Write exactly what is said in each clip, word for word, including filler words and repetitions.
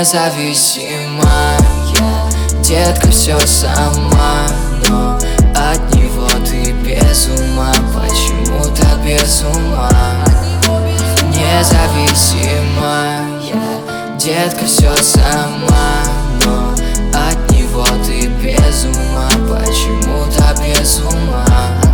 Независимая, детка, все сама, но от него ты без ума, почему-то без ума. Независимая, детка, все сама, но от него ты без ума, почему-то без ума.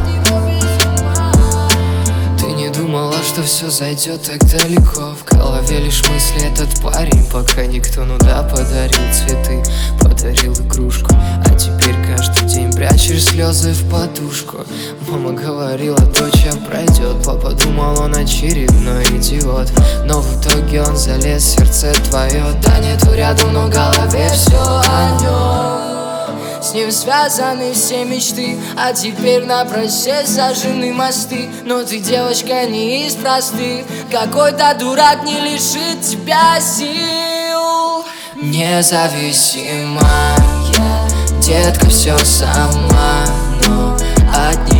Думала, что все зайдет так далеко. В голове лишь мысли этот парень, пока никто, ну да, подарил цветы, подарил игрушку. А теперь каждый день прячешь слезы в подушку. Мама говорила, доча пройдет. Папа думал, он очередной идиот, но в итоге он залез в сердце твое. Да нету рядом, но в голове все о нем. С ним связаны все мечты, а теперь на процесс сожжены мосты. Но ты, девочка, не из простых, какой-то дурак не лишит тебя сил. Независимая, детка, все сама, но от